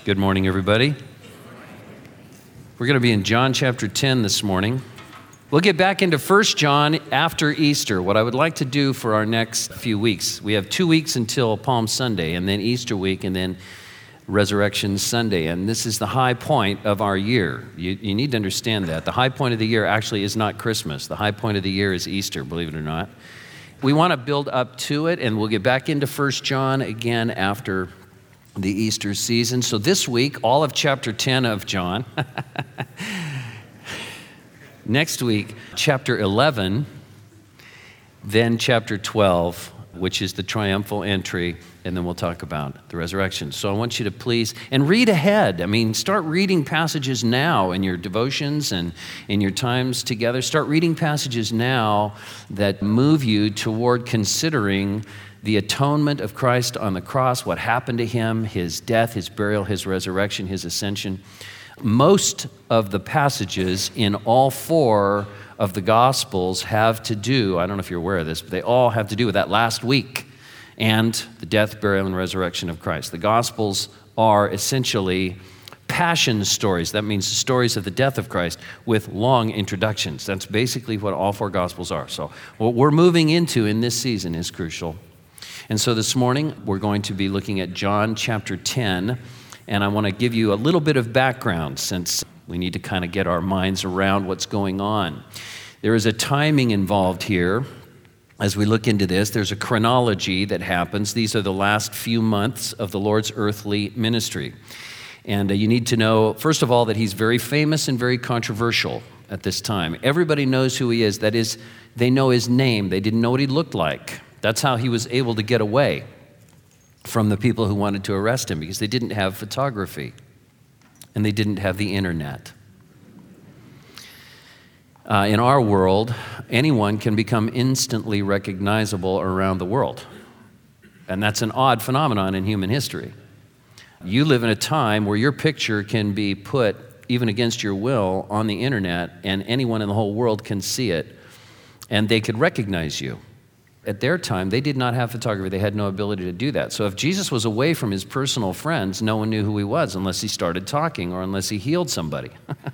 Good morning, everybody. We're going to be in John chapter 10 this morning. We'll get back into 1 John after Easter. What I would like to do for our next few weeks, we have 2 weeks until Palm Sunday, and then Easter week, and then Resurrection Sunday. And this is the high point of our year. You need to understand that. The high point of the year actually is not Christmas. The high point of the year is Easter, believe it or not. We want to build up to it, and we'll get back into 1 John again after the Easter season. So this week, all of chapter 10 of John. Next week, chapter 11, then chapter 12, which is the triumphal entry, and then we'll talk about the resurrection. So I want you to please, and read ahead. I mean, start reading passages now in your devotions and in your times together. Start reading passages now that move you toward considering the atonement of Christ on the cross, what happened to him, his death, his burial, his resurrection, his ascension. Most of the passages in all four of the Gospels have to do, I don't know if you're aware of this, but they all have to do with that last week and the death, burial, and resurrection of Christ. The Gospels are essentially passion stories. That means stories of the death of Christ with long introductions. That's basically what all four Gospels are. So what we're moving into in this season is crucial. And so this morning, we're going to be looking at John chapter 10, and I want to give you a little bit of background since we need to kind of get our minds around what's going on. There is a timing involved here. As we look into this, there's a chronology that happens. These are the last few months of the Lord's earthly ministry. And you need to know, first of all, that he's very famous and very controversial at this time. Everybody knows who he is. That is, they know his name. They didn't know what he looked like. That's how he was able to get away from the people who wanted to arrest him, because they didn't have photography and they didn't have the internet. In our world, anyone can become instantly recognizable around the world. And that's an odd phenomenon in human history. You live in a time where your picture can be put, even against your will, on the internet, and anyone in the whole world can see it, and they could recognize you. At their time, they did not have photography. They had no ability to do that. So if Jesus was away from his personal friends, no one knew who he was unless he started talking or unless he healed somebody.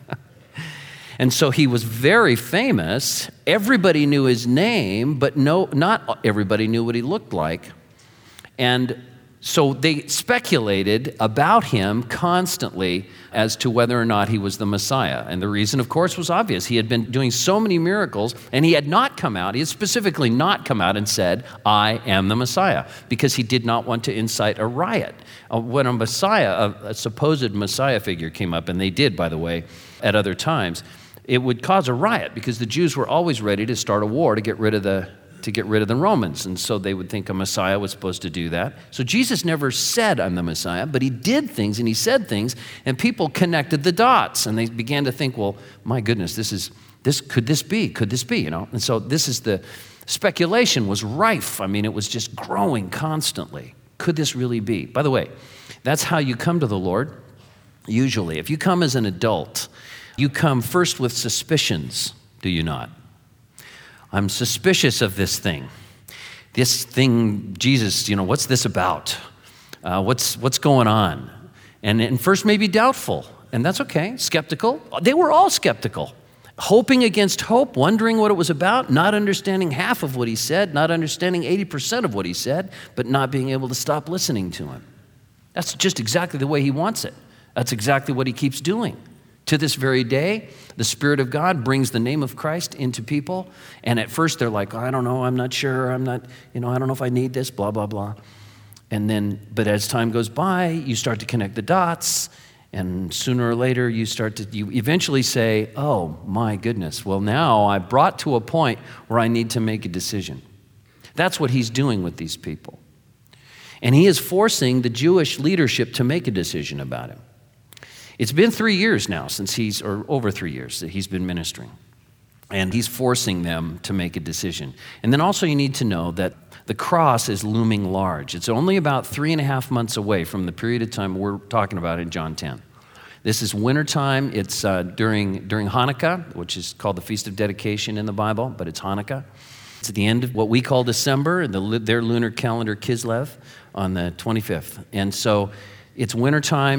And so he was very famous. Everybody knew his name, but not everybody knew what he looked like. And so they speculated about him constantly as to whether or not he was the Messiah. And the reason, of course, was obvious. He had been doing so many miracles, and he had specifically not come out and said, I am the Messiah, because he did not want to incite a riot. When a supposed Messiah figure came up, and they did, by the way, at other times, it would cause a riot, because the Jews were always ready to start a war to get rid of the Romans. And so they would think a Messiah was supposed to do that. So Jesus never said, I'm the Messiah, but he did things and he said things, and people connected the dots. And they began to think, well, my goodness, could this be, you know? And so the speculation was rife. I mean, it was just growing constantly. Could this really be? By the way, that's how you come to the Lord, usually. If you come as an adult, you come first with suspicions, do you not? I'm suspicious of this thing. This thing, Jesus, what's this about? What's going on? And first maybe doubtful, and that's okay. Skeptical. They were all skeptical. Hoping against hope, wondering what it was about, not understanding half of what he said, not understanding 80% of what he said, but not being able to stop listening to him. That's just exactly the way he wants it. That's exactly what he keeps doing. To this very day, the Spirit of God brings the name of Christ into people. And at first they're like, I don't know, I'm not sure, I don't know if I need this, blah, blah, blah. But as time goes by, you start to connect the dots. And sooner or later, you eventually say, oh my goodness, well now I brought to a point where I need to make a decision. That's what he's doing with these people. And he is forcing the Jewish leadership to make a decision about him. It's been 3 years now or over 3 years that he's been ministering. And he's forcing them to make a decision. And then also you need to know that the cross is looming large. It's only about 3.5 months away from the period of time we're talking about in John 10. This is wintertime. It's during Hanukkah, which is called the Feast of Dedication in the Bible, but it's Hanukkah. It's at the end of what we call December, their lunar calendar Kislev, on the 25th. And so it's wintertime.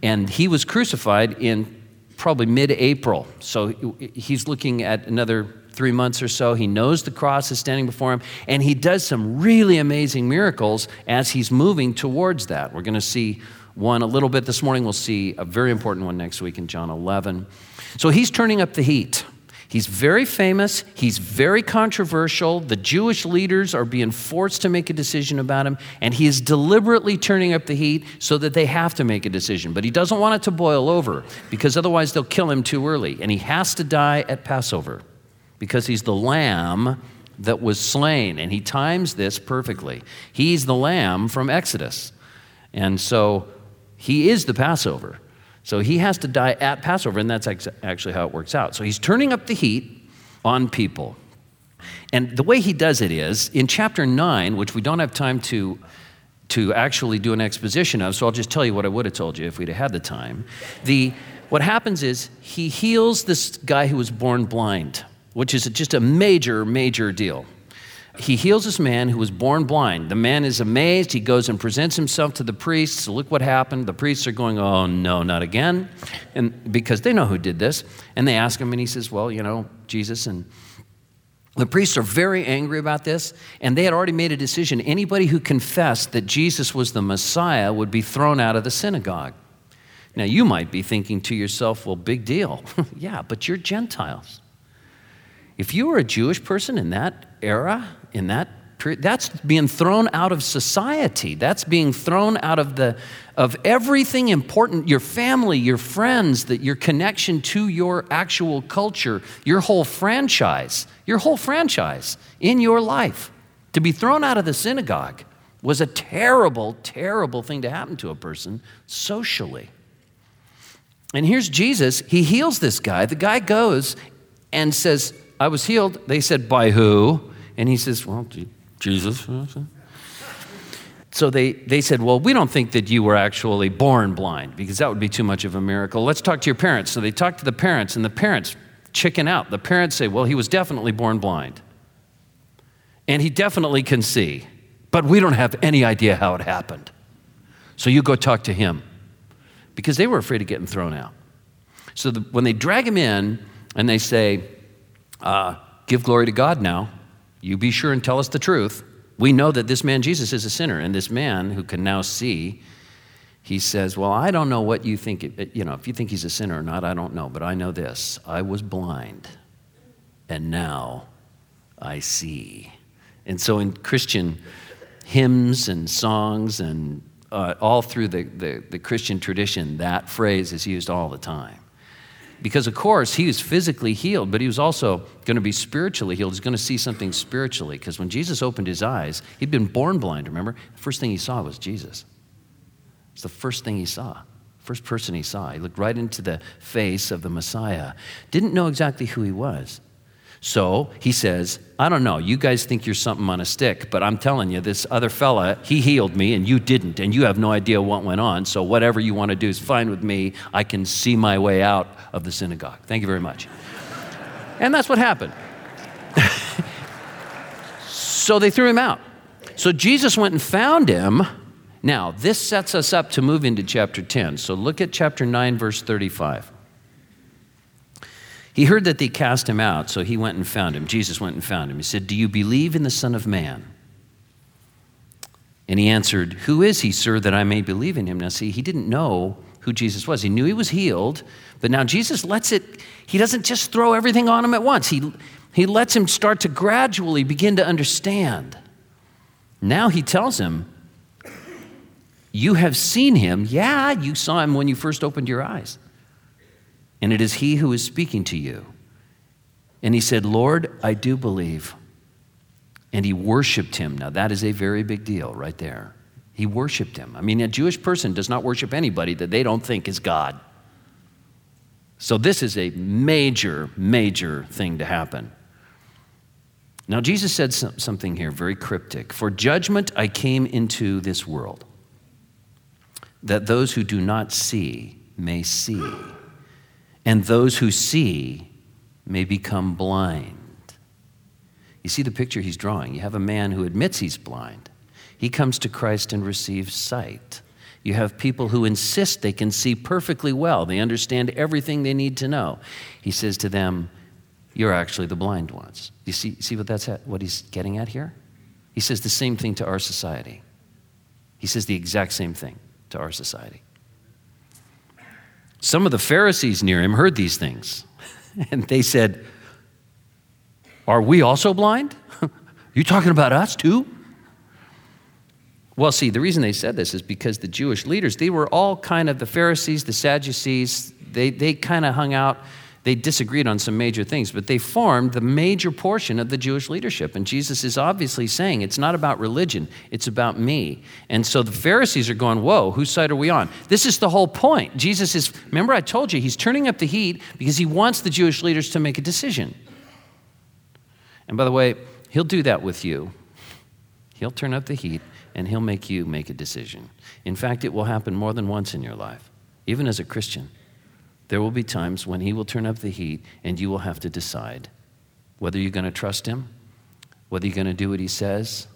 And he was crucified in probably mid-April. So he's looking at another 3 months or so. He knows the cross is standing before him, and he does some really amazing miracles as he's moving towards that. We're going to see one a little bit this morning. We'll see a very important one next week in John 11. So he's turning up the heat. He's very famous. He's very controversial. The Jewish leaders are being forced to make a decision about him, and he is deliberately turning up the heat so that they have to make a decision. But he doesn't want it to boil over, because otherwise they'll kill him too early. And he has to die at Passover because he's the lamb that was slain, and he times this perfectly. He's the lamb from Exodus, and so he is the Passover. So he has to die at Passover, and that's actually how it works out. So he's turning up the heat on people. And the way he does it is, in chapter 9, which we don't have time to actually do an exposition of, so I'll just tell you what I would have told you if we'd have had the time. What happens is he heals this guy who was born blind, which is just a major, major deal. He heals this man who was born blind. The man is amazed. He goes and presents himself to the priests. Look what happened. The priests are going, oh, no, not again, and because they know who did this. And they ask him, and he says, well, Jesus. And the priests are very angry about this, and they had already made a decision. Anybody who confessed that Jesus was the Messiah would be thrown out of the synagogue. Now, you might be thinking to yourself, well, big deal. Yeah, but you're Gentiles. If you were a Jewish person in that era, in that period, that's being thrown out of society. That's being thrown out of everything important, your family, your friends, your connection to your actual culture, your whole franchise in your life. To be thrown out of the synagogue was a terrible, terrible thing to happen to a person socially. And here's Jesus. He heals this guy. The guy goes and says, I was healed. They said, by who? And he says, well, Jesus. So they said, well, we don't think that you were actually born blind, because that would be too much of a miracle. Let's talk to your parents. So they talk to the parents, and the parents chicken out. The parents say, well, he was definitely born blind. And he definitely can see. But we don't have any idea how it happened. So you go talk to him. Because they were afraid of getting thrown out. So when they drag him in and they say, give glory to God now. You be sure and tell us the truth. We know that this man Jesus is a sinner. And this man who can now see, he says, well, I don't know what you think, if you think he's a sinner or not, I don't know. But I know this, I was blind, and now I see. And so in Christian hymns and songs and all through the Christian tradition, that phrase is used all the time. Because, of course, he was physically healed, but he was also going to be spiritually healed. He's going to see something spiritually. Because when Jesus opened his eyes, he'd been born blind, remember? The first thing he saw was Jesus. It's the first thing he saw, first person he saw. He looked right into the face of the Messiah. Didn't know exactly who he was. So he says, I don't know, you guys think you're something on a stick, but I'm telling you, this other fella, he healed me and you didn't, and you have no idea what went on, so whatever you want to do is fine with me. I can see my way out of the synagogue. Thank you very much. And that's what happened. So they threw him out. So Jesus went and found him. Now, this sets us up to move into chapter 10. So look at chapter 9, verse 35. He heard that they cast him out, so he went and found him. Jesus went and found him. He said, do you believe in the Son of Man? And he answered, who is he, sir, that I may believe in him? Now see, he didn't know who Jesus was. He knew he was healed, but now Jesus he doesn't just throw everything on him at once. He lets him start to gradually begin to understand. Now he tells him, you have seen him. Yeah, you saw him when you first opened your eyes. And it is he who is speaking to you. And he said, Lord, I do believe. And he worshiped him. Now that is a very big deal right there. He worshiped him. I mean, a Jewish person does not worship anybody that they don't think is God. So this is a major, major thing to happen. Now Jesus said something here very cryptic. For judgment I came into this world, that those who do not see may see, and those who see may become blind. You see the picture he's drawing. You have a man who admits he's blind. He comes to Christ and receives sight. You have people who insist they can see perfectly well. They understand everything they need to know. He says to them, you're actually the blind ones. You see what he's getting at here? He says the same thing to our society. He says the exact same thing to our society. Some of the Pharisees near him heard these things, and they said, are we also blind? You talking about us too? Well, see, the reason they said this is because the Jewish leaders, they were all kind of the Pharisees, the Sadducees, they kind of hung out. They disagreed on some major things, but they formed the major portion of the Jewish leadership. And Jesus is obviously saying, it's not about religion, it's about me. And so the Pharisees are going, whoa, whose side are we on? This is the whole point. Jesus is, remember I told you, he's turning up the heat because he wants the Jewish leaders to make a decision. And by the way, he'll do that with you. He'll turn up the heat and he'll make you make a decision. In fact, it will happen more than once in your life, even as a Christian. There will be times when he will turn up the heat and you will have to decide whether you're going to trust him, whether you're going to do what he says,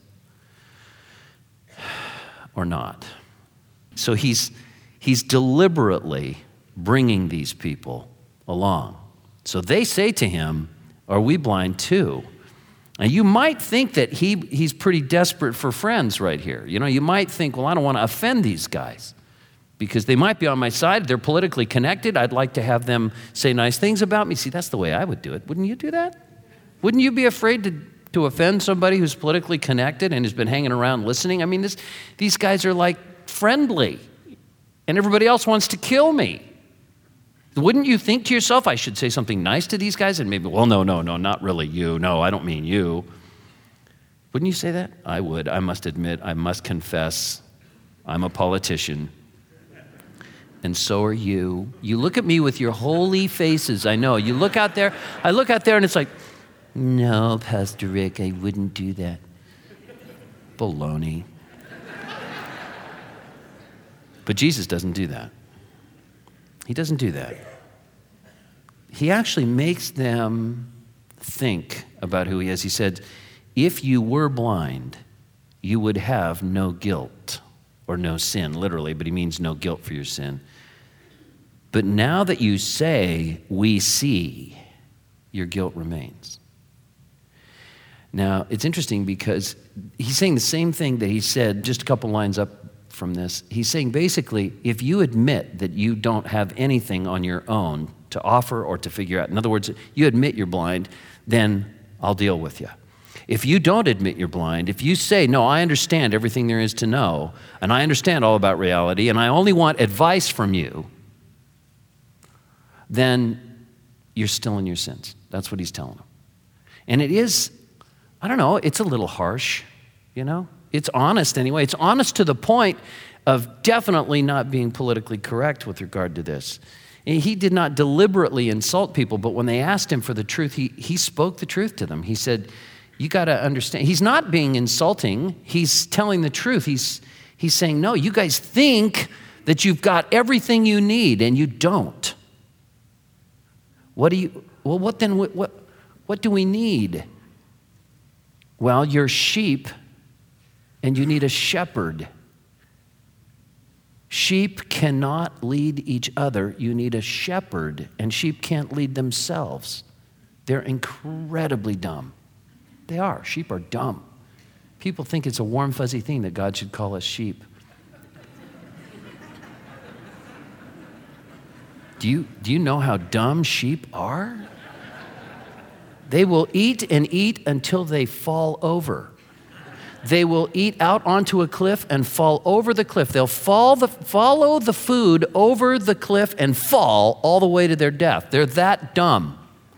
or not. So he's deliberately bringing these people along. So they say to him, are we blind too? And you might think that he's pretty desperate for friends right here. You know, you might think, well, I don't want to offend these guys, because they might be on my side. They're politically connected. I'd like to have them say nice things about me. See, that's the way I would do it. Wouldn't you do that? Wouldn't you be afraid to offend somebody who's politically connected and has been hanging around listening? I mean, these guys are like friendly, and everybody else wants to kill me. Wouldn't you think to yourself, I should say something nice to these guys? And maybe, well, no, not really you. No, I don't mean you. Wouldn't you say that? I would. I must admit, I must confess, I'm a politician. And so are you. You look at me with your holy faces. I know. You look out there. I look out there and it's like, no, Pastor Rick, I wouldn't do that. Baloney. But Jesus doesn't do that. He doesn't do that. He actually makes them think about who he is. He said, if you were blind, you would have no guilt. Or no sin, literally, but he means no guilt for your sin. But now that you say, we see, your guilt remains. Now, it's interesting because he's saying the same thing that he said just a couple lines up from this. He's saying basically, if you admit that you don't have anything on your own to offer or to figure out, in other words, you admit you're blind, then I'll deal with you. If you don't admit you're blind, if you say, no, I understand everything there is to know, and I understand all about reality, and I only want advice from you, then you're still in your sins. That's what he's telling them. And it is, I don't know, it's a little harsh, you know? It's honest anyway. It's honest to the point of definitely not being politically correct with regard to this. And he did not deliberately insult people, but when they asked him for the truth, he spoke the truth to them. He said, you got to understand, he's not being insulting. He's telling the truth. He's saying, no, you guys think that you've got everything you need and you don't. What do we need? Well, you're sheep and you need a shepherd. Sheep cannot lead each other. You need a shepherd, and sheep can't lead themselves. They're incredibly dumb. They are. Sheep are dumb. People think it's a warm, fuzzy thing that God should call us sheep. Do you know how dumb sheep are? They will eat and eat until they fall over. They will eat out onto a cliff and fall over the cliff. They'll follow the food over the cliff and fall all the way to their death. They're that dumb.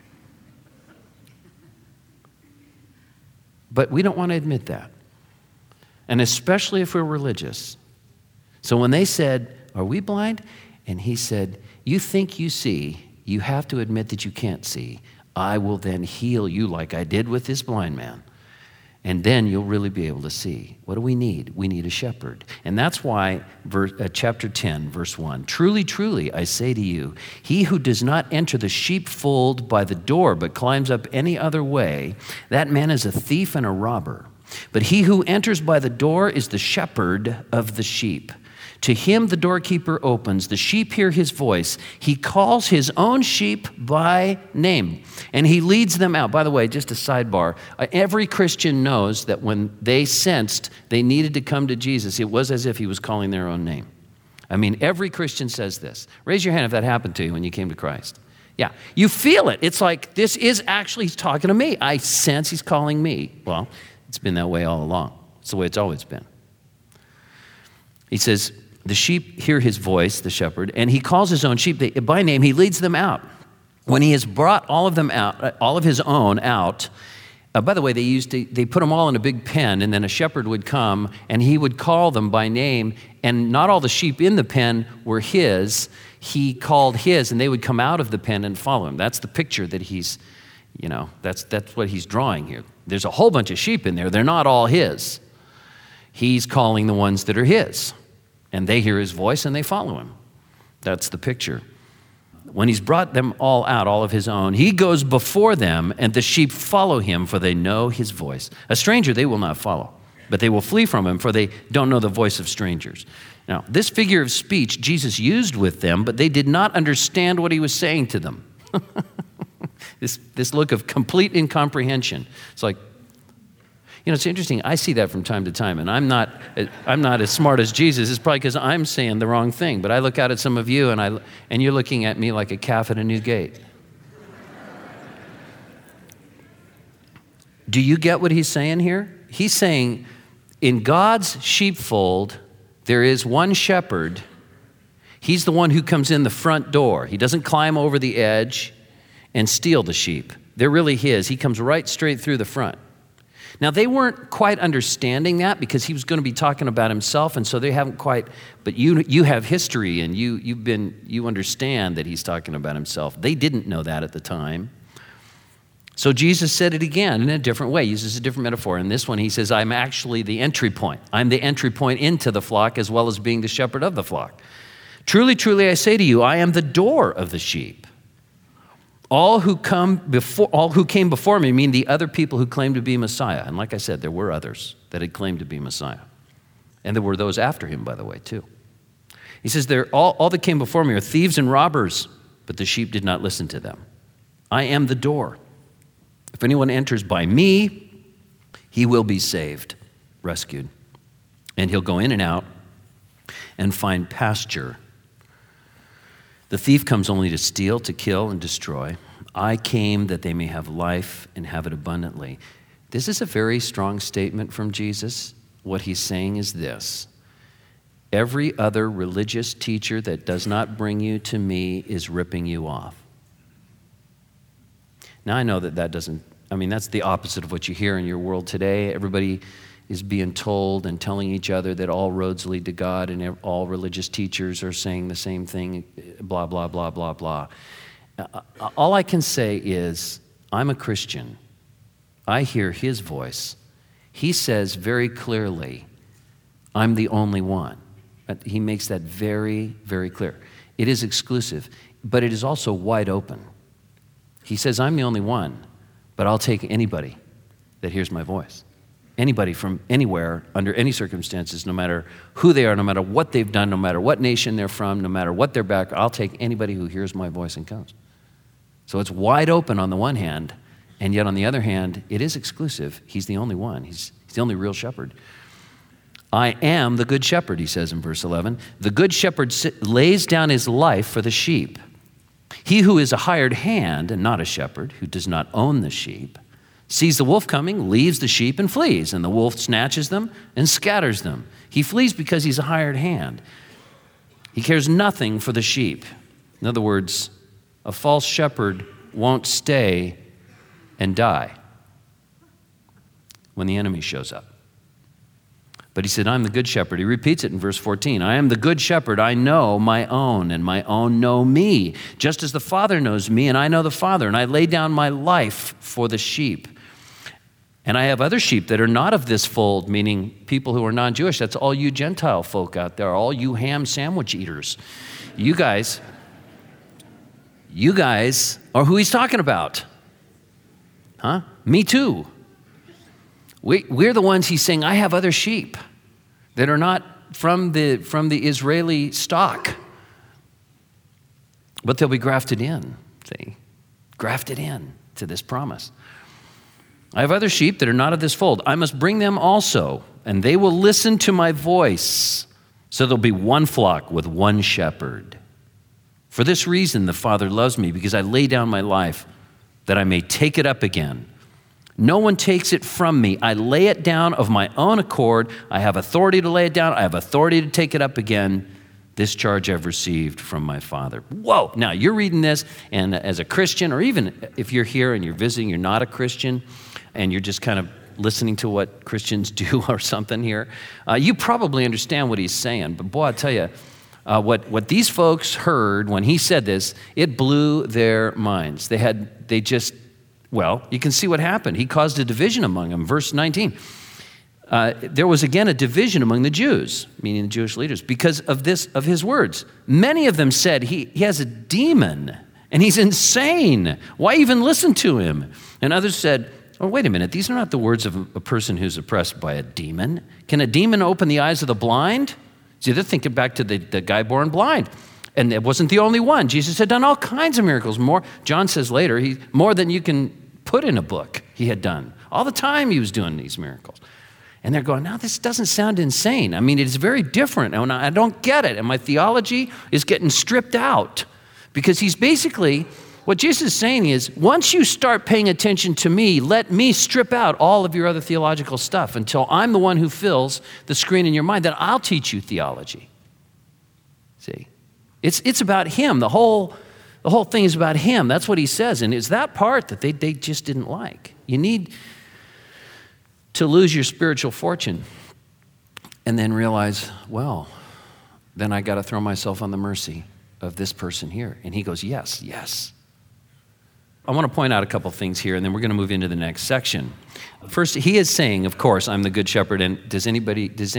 But we don't want to admit that. And especially if we're religious. So when they said, are we blind? And he said, you think you see, you have to admit that you can't see. I will then heal you like I did with this blind man. And then you'll really be able to see. What do we need? We need a shepherd. And that's why chapter 10, verse 1, truly, truly, I say to you, he who does not enter the sheepfold by the door, but climbs up any other way, that man is a thief and a robber. But he who enters by the door is the shepherd of the sheep. To him the doorkeeper opens. The sheep hear his voice. He calls his own sheep by name, and he leads them out. By the way, just a sidebar, every Christian knows that when they sensed they needed to come to Jesus, it was as if he was calling their own name. I mean, every Christian says this. Raise your hand if that happened to you when you came to Christ. Yeah, you feel it. It's like, this is actually, he's talking to me. I sense he's calling me. Well, it's been that way all along. It's the way it's always been. He says, the sheep hear his voice, the shepherd, and he calls his own sheep by name. He leads them out. When he has brought all of them out, all of his own out, by the way, they put them all in a big pen, and then a shepherd would come, and he would call them by name, and not all the sheep in the pen were his. He called his, and they would come out of the pen and follow him. That's the picture that he's, that's what he's drawing here. There's a whole bunch of sheep in there. They're not all his. He's calling the ones that are his, and they hear his voice, and they follow him. That's the picture. When he's brought them all out, all of his own, he goes before them, and the sheep follow him, for they know his voice. A stranger they will not follow, but they will flee from him, for they don't know the voice of strangers. Now, this figure of speech Jesus used with them, but they did not understand what he was saying to them. This look of complete incomprehension. It's like, it's interesting. I see that from time to time, and I'm not as smart as Jesus. It's probably because I'm saying the wrong thing. But I look out at some of you, and you're looking at me like a calf at a new gate. Do you get what he's saying here? He's saying, in God's sheepfold, there is one shepherd. He's the one who comes in the front door. He doesn't climb over the edge and steal the sheep. They're really his. He comes right straight through the front. Now, they weren't quite understanding that because he was going to be talking about himself, and so they haven't quite, but you have history, and you understand that he's talking about himself. They didn't know that at the time. So Jesus said it again in a different way, uses a different metaphor. In this one, he says, I'm actually the entry point. I'm the entry point into the flock as well as being the shepherd of the flock. Truly, truly, I say to you, I am the door of the sheep. All who came before me, mean the other people who claimed to be Messiah. And like I said, there were others that had claimed to be Messiah. And there were those after him, by the way, too. He says, all that came before me are thieves and robbers, but the sheep did not listen to them. I am the door. If anyone enters by me, he will be saved, rescued. And he'll go in and out and find pasture. The thief comes only to steal, to kill, and destroy. I came that they may have life and have it abundantly. This is a very strong statement from Jesus. What he's saying is this: every other religious teacher that does not bring you to me is ripping you off. Now, I know that's the opposite of what you hear in your world today. Everybody is being told and telling each other that all roads lead to God, and all religious teachers are saying the same thing, blah, blah, blah, blah, blah. All I can say is, I'm a Christian. I hear his voice. He says very clearly, I'm the only one. He makes that very, very clear. It is exclusive, but it is also wide open. He says, I'm the only one, but I'll take anybody that hears my voice. Anybody from anywhere, under any circumstances, no matter who they are, no matter what they've done, no matter what nation they're from, no matter what their background, I'll take anybody who hears my voice and comes. So it's wide open on the one hand, and yet on the other hand, it is exclusive. He's the only one. He's the only real shepherd. I am the good shepherd, he says in verse 11. The good shepherd lays down his life for the sheep. He who is a hired hand and not a shepherd, who does not own the sheep, sees the wolf coming, leaves the sheep, and flees. And the wolf snatches them and scatters them. He flees because he's a hired hand. He cares nothing for the sheep. In other words, a false shepherd won't stay and die when the enemy shows up. But he said, I'm the good shepherd. He repeats it in verse 14. I am the good shepherd. I know my own, and my own know me, just as the Father knows me, and I know the Father. And I lay down my life for the sheep. And I have other sheep that are not of this fold, meaning people who are non-Jewish. That's all you Gentile folk out there, all you ham sandwich eaters. You guys are who he's talking about. Huh? Me too. We're the ones he's saying, I have other sheep that are not from the Israeli stock. But they'll be grafted in, see? Grafted in to this promise. I have other sheep that are not of this fold. I must bring them also, and they will listen to my voice. So there'll be one flock with one shepherd. For this reason the Father loves me, because I lay down my life that I may take it up again. No one takes it from me. I lay it down of my own accord. I have authority to lay it down. I have authority to take it up again. This charge I've received from my Father. Whoa. Now, you're reading this, and as a Christian, or even if you're here and you're visiting, you're not a Christian, and you're just kind of listening to what Christians do or something here, you probably understand what he's saying. But boy, I tell you, what these folks heard when he said this, it blew their minds. You can see what happened. He caused a division among them. Verse 19. There was again a division among the Jews, meaning the Jewish leaders, because of his words. Many of them said, he has a demon and he's insane. Why even listen to him? And others said, oh, wait a minute. These are not the words of a person who's oppressed by a demon. Can a demon open the eyes of the blind? See, they're thinking back to the guy born blind. And it wasn't the only one. Jesus had done all kinds of miracles. More, John says later, more than you can put in a book he had done. All the time he was doing these miracles. And they're going, no, this doesn't sound insane. I mean, it is very different. And I don't get it. And my theology is getting stripped out. Because he's basically, what Jesus is saying is, once you start paying attention to me, let me strip out all of your other theological stuff until I'm the one who fills the screen in your mind. Then I'll teach you theology. See? It's about him. The whole thing is about him. That's what he says. And it's that part that they just didn't like. You need to lose your spiritual fortune and then realize, well, then I got to throw myself on the mercy of this person here. And he goes, yes, yes. I want to point out a couple things here, and then we're going to move into the next section. First, he is saying, of course, I'm the good shepherd. And does this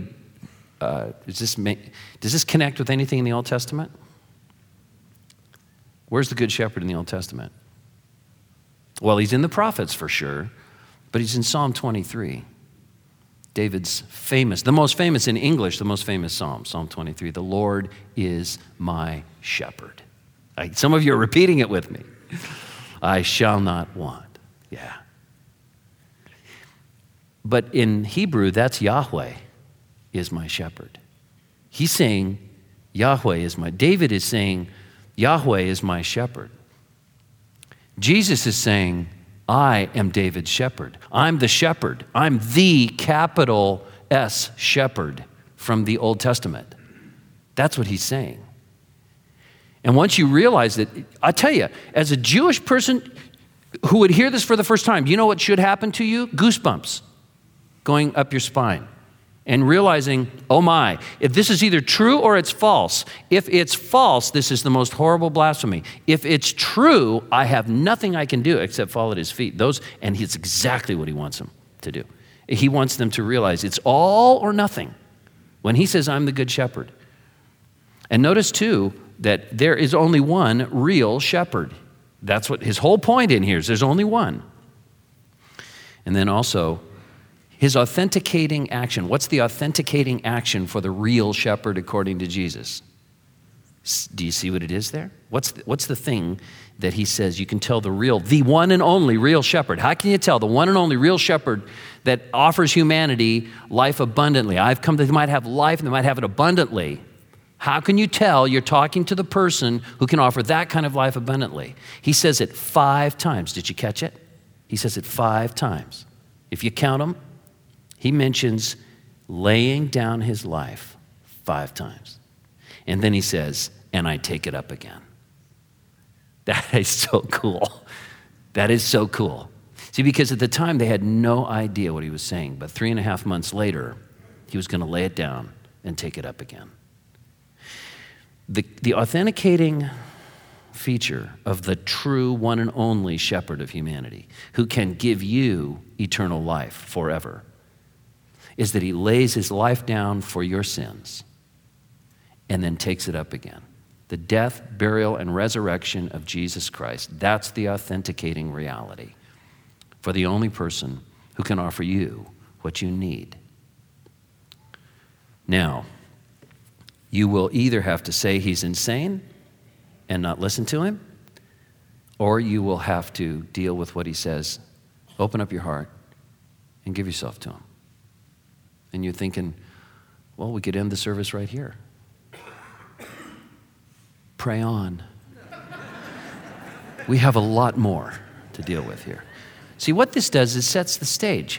connect with anything in the Old Testament? Where's the good shepherd in the Old Testament? Well, he's in the prophets for sure. But he's in Psalm 23, David's the most famous in English, the most famous psalm, Psalm 23. The Lord is my shepherd. Some of you are repeating it with me. I shall not want. Yeah. But in Hebrew, that's Yahweh is my shepherd. He's saying David is saying, Yahweh is my shepherd. Jesus is saying, I am David's shepherd. I'm the shepherd. I'm the capital S shepherd from the Old Testament. That's what he's saying. And once you realize that, I tell you, as a Jewish person who would hear this for the first time, you know what should happen to you? Goosebumps going up your spine. And realizing, oh my, if this is either true or it's false. If it's false, this is the most horrible blasphemy. If it's true, I have nothing I can do except fall at his feet. And it's exactly what he wants them to do. He wants them to realize it's all or nothing when he says, I'm the good shepherd. And notice too, that there is only one real shepherd. That's what his whole point in here is, there's only one. And then also, his authenticating action. What's the authenticating action for the real shepherd according to Jesus? Do you see what it is there? What's the thing that he says you can tell the one and only real shepherd? How can you tell the one and only real shepherd that offers humanity life abundantly? I've come that they might have life and they might have it abundantly. How can you tell you're talking to the person who can offer that kind of life abundantly? He says it 5 times. Did you catch it? He says it 5 times. If you count them, he mentions laying down his life 5 times. And then he says, and I take it up again. That is so cool. That is so cool. See, because at the time they had no idea what he was saying, but 3.5 months later, he was going to lay it down and take it up again. The authenticating feature of the true one and only shepherd of humanity, who can give you eternal life forever, is that he lays his life down for your sins and then takes it up again. The death, burial, and resurrection of Jesus Christ, that's the authenticating reality for the only person who can offer you what you need. Now, you will either have to say he's insane and not listen to him, or you will have to deal with what he says. Open up your heart and give yourself to him. And you're thinking, well, we could end the service right here. Pray on. We have a lot more to deal with here. See, what this does is sets the stage.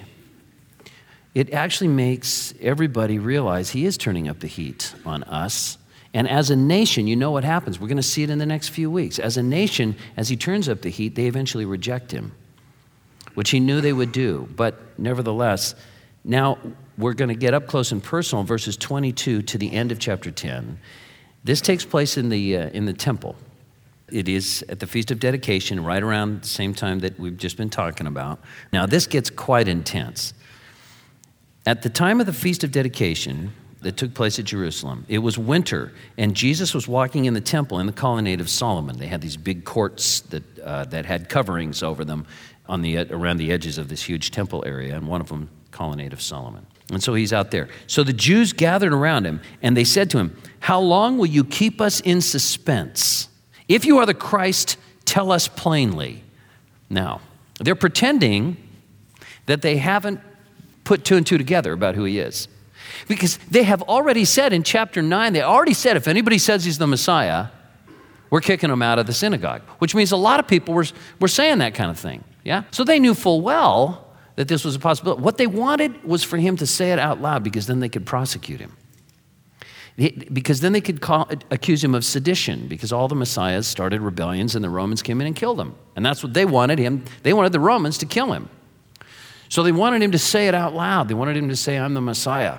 It actually makes everybody realize he is turning up the heat on us. And as a nation, you know what happens. We're going to see it in the next few weeks. As a nation, as he turns up the heat, they eventually reject him, which he knew they would do. But nevertheless, now we're going to get up close and personal, verses 22 to the end of chapter 10. This takes place in the temple. It is at the Feast of Dedication, right around the same time that we've just been talking about. Now, this gets quite intense. At the time of the Feast of Dedication that took place at Jerusalem, it was winter, and Jesus was walking in the temple in the colonnade of Solomon. They had these big courts that had coverings over them around the edges of this huge temple area, and one of them, colonnade of Solomon. And so he's out there. So the Jews gathered around him, and they said to him, "How long will you keep us in suspense? If you are the Christ, tell us plainly." Now, they're pretending that they haven't put two and two together about who he is. Because they have already said in chapter 9, they already said if anybody says he's the Messiah, we're kicking him out of the synagogue, which means a lot of people were saying that kind of thing. Yeah? So they knew full well that this was a possibility. What they wanted was for him to say it out loud, because then they could prosecute him. Because then they could accuse him of sedition, because all the messiahs started rebellions and the Romans came in and killed him. And that's what they wanted him. They wanted the Romans to kill him. So they wanted him to say it out loud. They wanted him to say, "I'm the Messiah."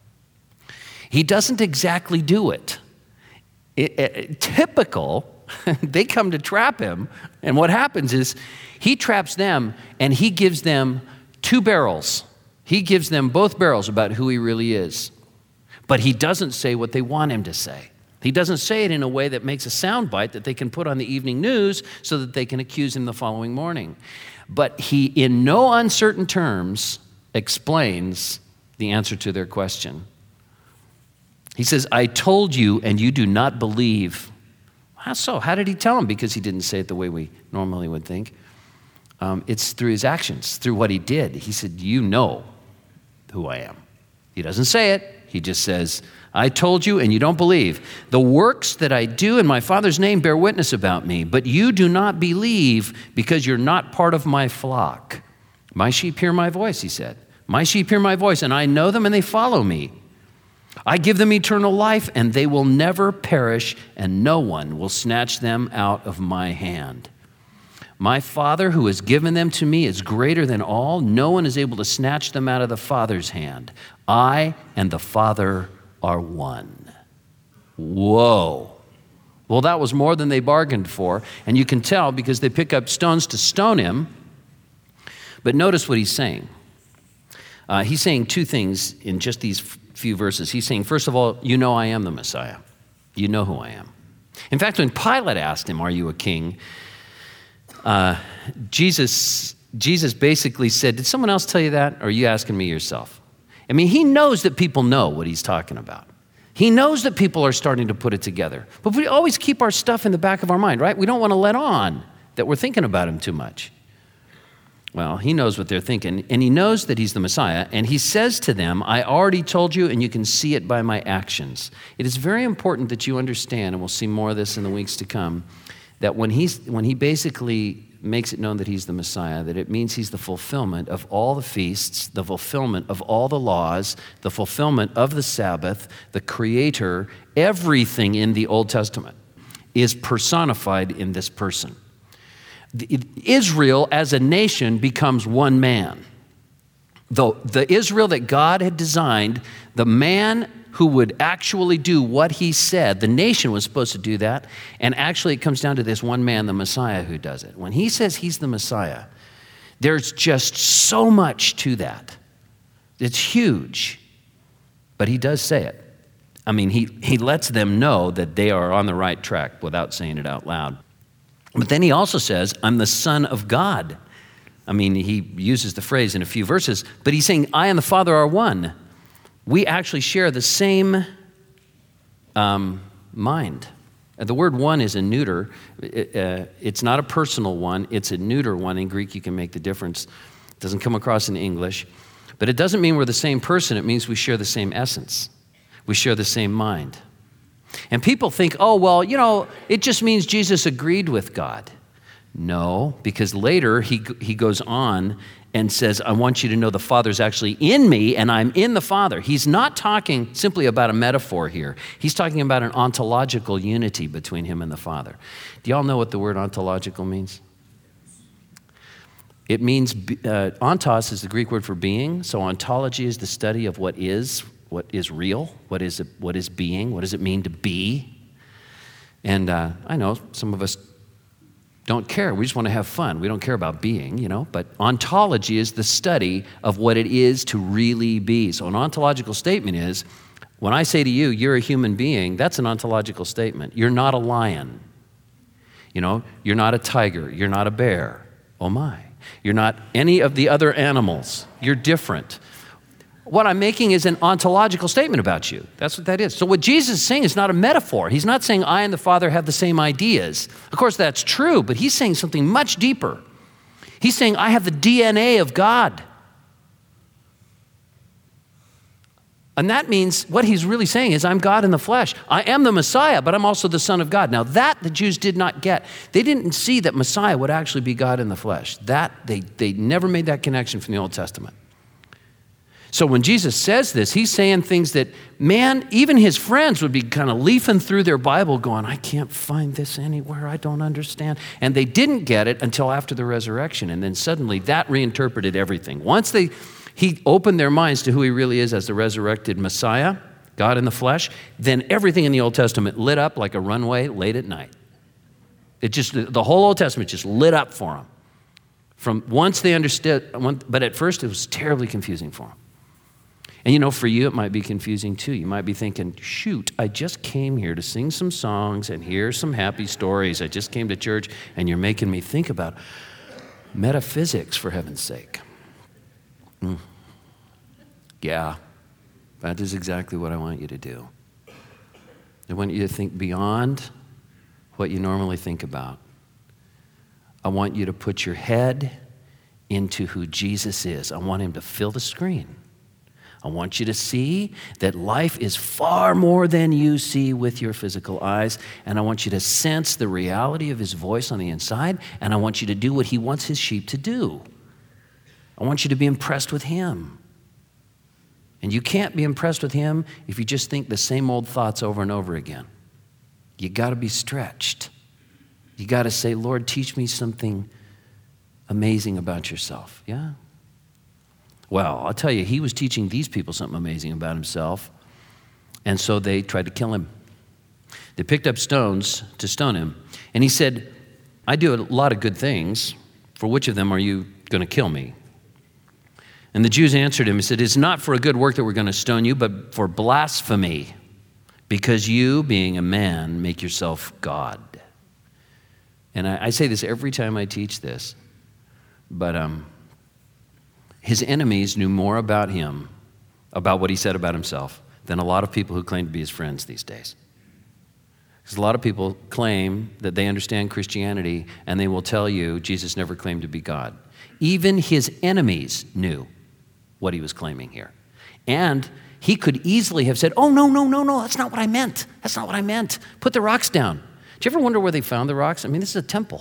He doesn't exactly do it. Typical, they come to trap him, and what happens is he traps them and he gives them two barrels. He gives them both barrels about who he really is. But he doesn't say what they want him to say. He doesn't say it in a way that makes a soundbite that they can put on the evening news so that they can accuse him the following morning. But he, in no uncertain terms, explains the answer to their question. He says, "I told you, and you do not believe." How so? How did he tell them? Because he didn't say it the way we normally would think. It's through his actions, through what he did. He said, "You know who I am." He doesn't say it. He just says, "I told you, and you don't believe. The works that I do in my Father's name bear witness about me, but you do not believe because you're not part of my flock. My sheep hear my voice," he said. "My sheep hear my voice, and I know them, and they follow me. I give them eternal life, and they will never perish, and no one will snatch them out of my hand. My Father who has given them to me is greater than all. No one is able to snatch them out of the Father's hand. I and the Father are one." Whoa. Well, that was more than they bargained for, and you can tell because they pick up stones to stone him. But notice what he's saying. He's saying two things in just these few verses. He's saying, first of all, you know I am the Messiah. You know who I am. In fact, when Pilate asked him, "Are you a king?" Jesus basically said, "Did someone else tell you that, or are you asking me yourself?" I mean, he knows that people know what he's talking about. He knows that people are starting to put it together. But we always keep our stuff in the back of our mind, right? We don't want to let on that we're thinking about him too much. Well, he knows what they're thinking, and he knows that he's the Messiah, and he says to them, "I already told you, and you can see it by my actions." It is very important that you understand, and we'll see more of this in the weeks to come, that when he basically makes it known that he's the Messiah, that it means he's the fulfillment of all the feasts, the fulfillment of all the laws, the fulfillment of the Sabbath, the Creator. Everything in the Old Testament is personified in this person. Israel as a nation becomes one man. The Israel that God had designed, the man who would actually do what he said, the nation was supposed to do that, and actually it comes down to this one man, the Messiah, who does it. When he says he's the Messiah, there's just so much to that. It's huge, but he does say it. I mean, he lets them know that they are on the right track without saying it out loud. But then he also says, "I'm the Son of God." I mean, he uses the phrase in a few verses, but he's saying, "I and the Father are one." we actually share the same mind. The word one is a neuter. It's not a personal one. It's a neuter one. In Greek, you can make the difference. It doesn't come across in English. But it doesn't mean we're the same person. It means we share the same essence. We share the same mind. And people think, oh, well, it just means Jesus agreed with God. No, because later he goes on and says, I want you to know the Father's actually in me and I'm in the Father. He's not talking simply about a metaphor here. He's talking about an ontological unity between him and the Father. Do y'all know what the word ontological means? It means, ontos is the Greek word for being. So ontology is the study of what is real, what is being, what does it mean to be? And I know some of us don't care. We just want to have fun. We don't care about being, but ontology is the study of what it is to really be. So an ontological statement is, when I say to you, you're a human being, that's an ontological statement. You're not a lion. You're not a tiger. You're not a bear. Oh my. You're not any of the other animals. You're different. What I'm making is an ontological statement about you. That's what that is. So what Jesus is saying is not a metaphor. He's not saying I and the Father have the same ideas. Of course, that's true, but he's saying something much deeper. He's saying I have the DNA of God. And that means what he's really saying is I'm God in the flesh. I am the Messiah, but I'm also the Son of God. Now that the Jews did not get. They didn't see that Messiah would actually be God in the flesh. That they never made that connection from the Old Testament. So when Jesus says this, he's saying things that, man, even his friends would be kind of leafing through their Bible going, I can't find this anywhere, I don't understand. And they didn't get it until after the resurrection. And then suddenly that reinterpreted everything. Once he opened their minds to who he really is as the resurrected Messiah, God in the flesh, then everything in the Old Testament lit up like a runway late at night. The whole Old Testament just lit up for them. From once they understood, but at first it was terribly confusing for them. And for you, it might be confusing too. You might be thinking, shoot, I just came here to sing some songs and hear some happy stories. I just came to church and you're making me think about metaphysics, for heaven's sake. Yeah, that is exactly what I want you to do. I want you to think beyond what you normally think about. I want you to put your head into who Jesus is. I want him to fill the screen. I want you to see that life is far more than you see with your physical eyes. And I want you to sense the reality of his voice on the inside. And I want you to do what he wants his sheep to do. I want you to be impressed with him. And you can't be impressed with him if you just think the same old thoughts over and over again. You got to be stretched. You got to say, Lord, teach me something amazing about yourself. Yeah? Well, I'll tell you, he was teaching these people something amazing about himself, and so they tried to kill him. They picked up stones to stone him, and he said, I do a lot of good things. For which of them are you going to kill me? And the Jews answered him and said, it's not for a good work that we're going to stone you, but for blasphemy, because you, being a man, make yourself God. And I say this every time I teach this, but his enemies knew more about him, about what he said about himself, than a lot of people who claim to be his friends these days. Because a lot of people claim that they understand Christianity, and they will tell you Jesus never claimed to be God. Even his enemies knew what he was claiming here. And he could easily have said, oh, no, that's not what I meant. That's not what I meant. Put the rocks down. Do you ever wonder where they found the rocks? I mean, this is a temple.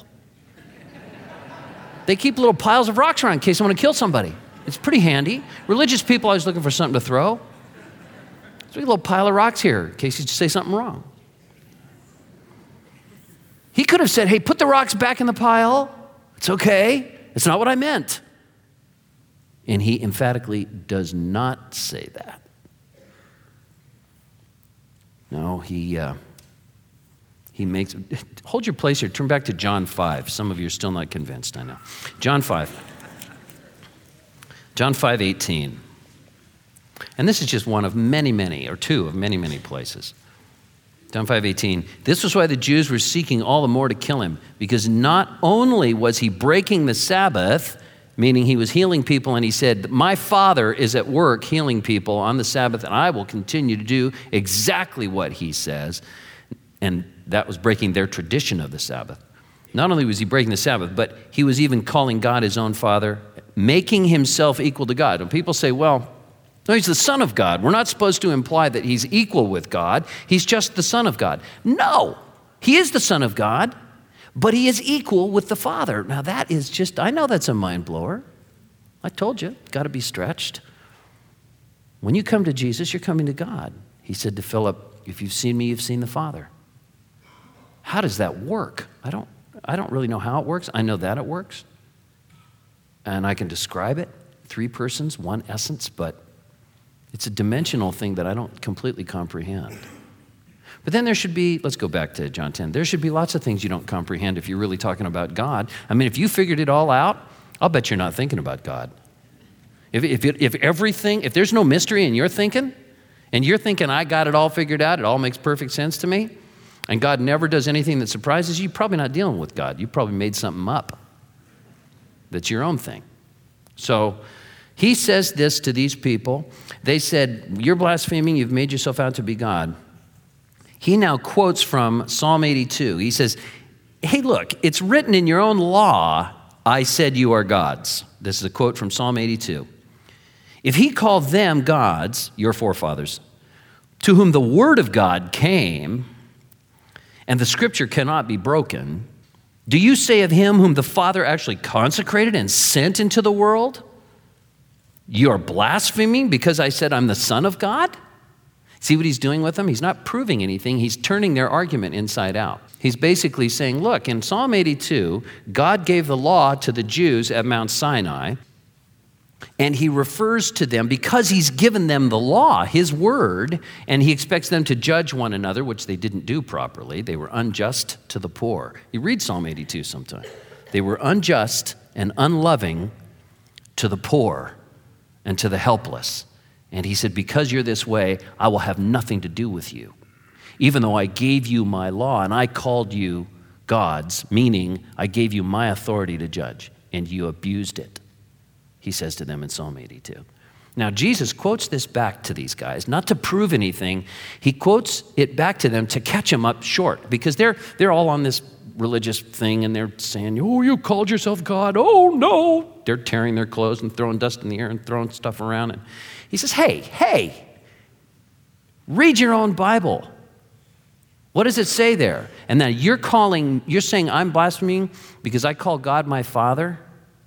They keep little piles of rocks around in case I want to kill somebody. It's pretty handy. Religious people are always looking for something to throw. So we have a little pile of rocks here in case you say something wrong. He could have said, hey, put the rocks back in the pile. It's okay. It's not what I meant. And he emphatically does not say that. No, he makes, hold your place here. Turn back to John 5. Some of you are still not convinced, I know. John 5. John 5:18. And this is just one of many, or two of many places. John 5:18. This was why the Jews were seeking all the more to kill him, because not only was he breaking the Sabbath meaning he was healing people, and he said, my Father is at work healing people on the Sabbath, and I will continue to do exactly what he says. And that was breaking their tradition of the Sabbath. Not only was he breaking the Sabbath, but he was even calling God his own Father, making himself equal to God. And people say, well, no, he's the Son of God. We're not supposed to imply that he's equal with God. He's just the Son of God. No, he is the Son of God, but he is equal with the Father. Now that is just, I know that's a mind blower. I told you, got to be stretched. When you come to Jesus, you're coming to God. He said to Philip, if you've seen me, you've seen the Father. How does that work? I don't really know how it works. I know that it works. And I can describe it. 3 persons, 1 essence, but it's a dimensional thing that I don't completely comprehend. But then there should be, let's go back to John 10. There should be lots of things you don't comprehend if you're really talking about God. I mean, if you figured it all out, I'll bet you're not thinking about God. If there's no mystery in your thinking, and you're thinking, I got it all figured out, it all makes perfect sense to me, and God never does anything that surprises you, you're probably not dealing with God. You probably made something up that's your own thing. So he says this to these people. They said, you're blaspheming, you've made yourself out to be God. He now quotes from Psalm 82. He says, hey, look, it's written in your own law, I said you are gods. This is a quote from Psalm 82. If he called them gods, your forefathers, to whom the word of God came, and the scripture cannot be broken, do you say of him whom the Father actually consecrated and sent into the world, you are blaspheming because I said I'm the Son of God? See what he's doing with them? He's not proving anything. He's turning their argument inside out. He's basically saying, look, in Psalm 82, God gave the law to the Jews at Mount Sinai, and he refers to them because he's given them the law, his word, and he expects them to judge one another, which they didn't do properly. They were unjust to the poor. You read Psalm 82 sometime. They were unjust and unloving to the poor and to the helpless. And he said, because you're this way, I will have nothing to do with you. Even though I gave you my law and I called you gods, meaning I gave you my authority to judge, and you abused it, he says to them in Psalm 82. Now, Jesus quotes this back to these guys, not to prove anything. He quotes it back to them to catch them up short, because they're all on this religious thing, and they're saying, oh, you called yourself God. Oh, no. They're tearing their clothes and throwing dust in the air and throwing stuff around. And he says, hey, read your own Bible. What does it say there? And then you're saying I'm blaspheming because I call God my Father?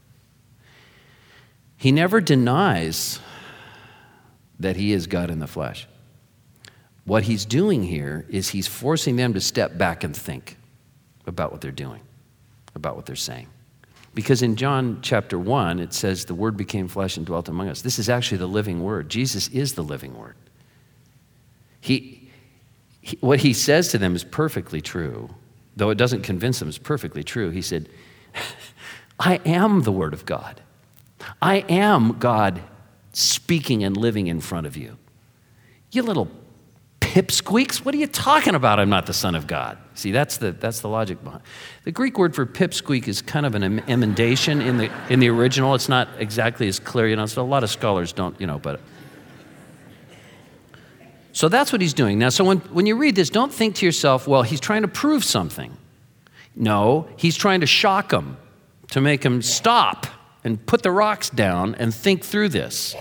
He never denies that he is God in the flesh. What he's doing here is he's forcing them to step back and think about what they're doing, about what they're saying. Because in John chapter 1, it says the Word became flesh and dwelt among us. This is actually the living Word. Jesus is the living Word. What he says to them is perfectly true, though it doesn't convince them it's perfectly true. He said, I am the Word of God. I am God speaking and living in front of you. You little pipsqueaks, what are you talking about? I'm not the Son of God. See, that's the logic behind it. The Greek word for pipsqueak is kind of an emendation in the original. It's not exactly as clear, so a lot of scholars don't, but. So that's what he's doing. Now, so when you read this, don't think to yourself, well, he's trying to prove something. No, he's trying to shock them, to make them stop and put the rocks down and think through this.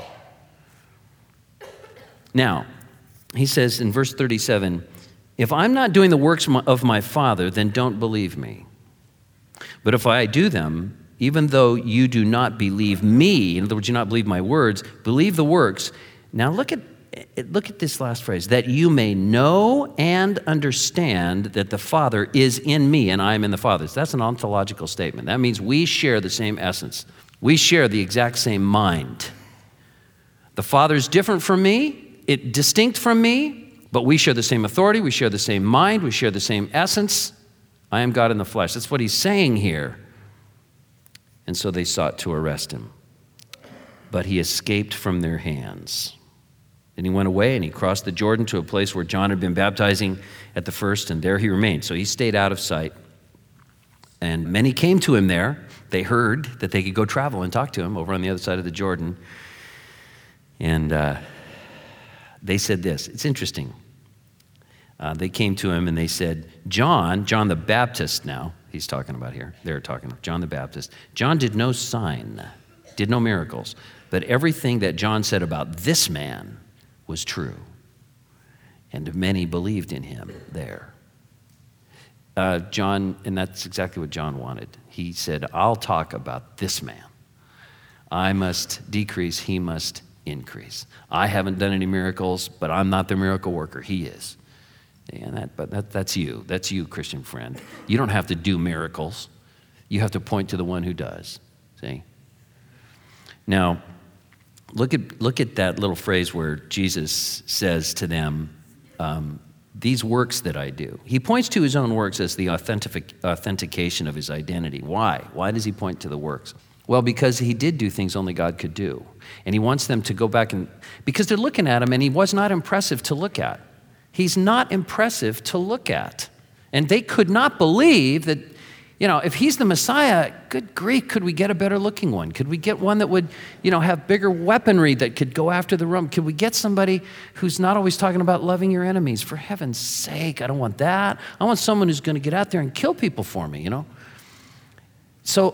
Now, he says in verse 37, if I'm not doing the works of my Father, then don't believe me. But if I do them, even though you do not believe me, in other words, you not believe my words, believe the works. Now look at this last phrase, that you may know and understand that the Father is in me and I am in the Father. So that's an ontological statement. That means we share the same essence. We share the exact same mind. The Father's different from me, distinct from me, but we share the same authority, we share the same mind, we share the same essence. I am God in the flesh. That's what he's saying here. And so they sought to arrest him. But he escaped from their hands. And he went away and he crossed the Jordan to a place where John had been baptizing at the first, and there he remained. So he stayed out of sight. And many came to him there, they heard that they could go travel and talk to him over on the other side of the Jordan. And they said this. It's interesting. They came to him and they said, John the Baptist now, he's talking about here. They're talking about John the Baptist. John did no sign, did no miracles, but everything that John said about this man was true. And many believed in him there. John, and that's exactly what John wanted. He said, I'll talk about this man. I must decrease, he must increase. I haven't done any miracles, but I'm not the miracle worker. He is. And that's you. That's you, Christian friend. You don't have to do miracles. You have to point to the one who does. See? Now, look at that little phrase where Jesus says to them, these works that I do. He points to his own works as the authentication of his identity. Why? Why does he point to the works? Well, because he did do things only God could do. And he wants them to go back because they're looking at him and he was not impressive to look at. He's not impressive to look at. And they could not believe that, if he's the Messiah, good grief, could we get a better looking one? Could we get one that would, have bigger weaponry that could go after the Rome? Could we get somebody who's not always talking about loving your enemies? For heaven's sake, I don't want that. I want someone who's going to get out there and kill people for me, So